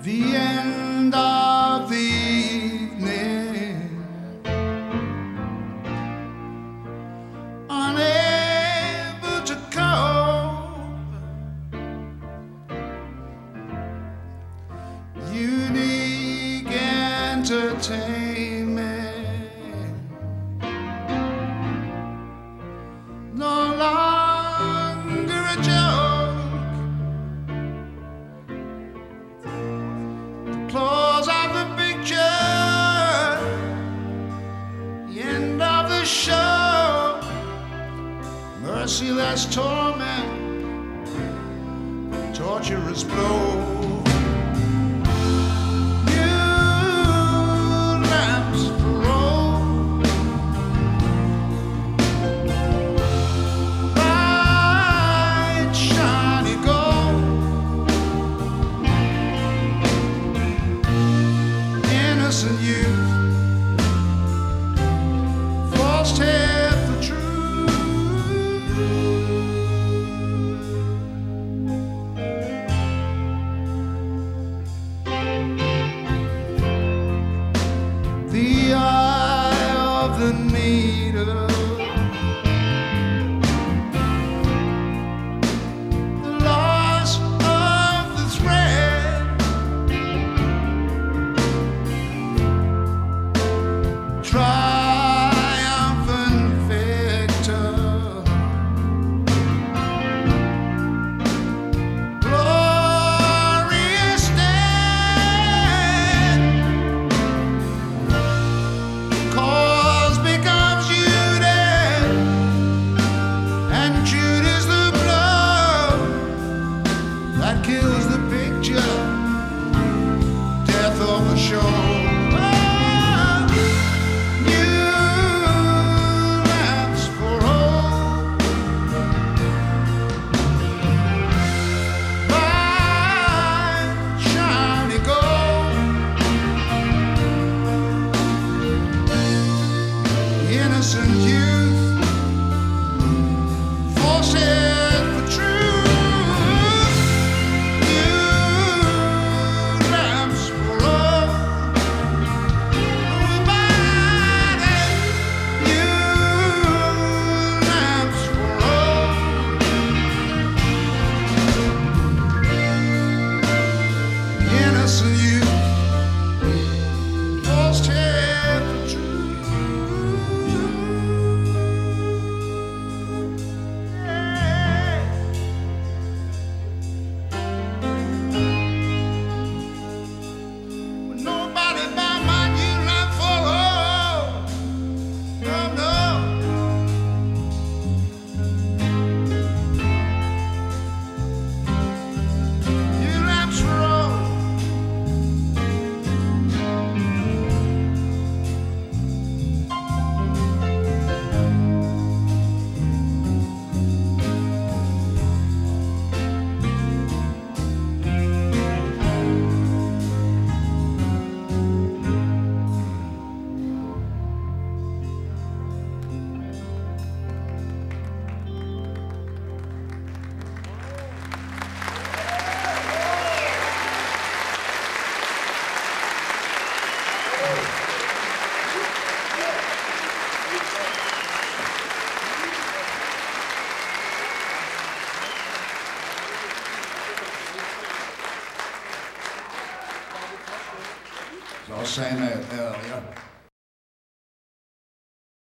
the end of the evening, unable to cope, unique entertainment, no longer a joke. Close of the picture, the end of the show, merciless torment, torturous blow. New lamps roll, bright shiny gold, innocent youth, false head for truth. The eye of the needle, the loss of the thread, triumphant victor, glorious stand, cause becomes Judas, and Judas the blow that kills the picture, death of the show. Innocent youth, false head for truth. New lamps for all, nobody. New lamps for all. Innocent youth, false head for truth. Nobody buy my new lamp for all. No, no. New lamps for all. Så også sagde jeg earlier.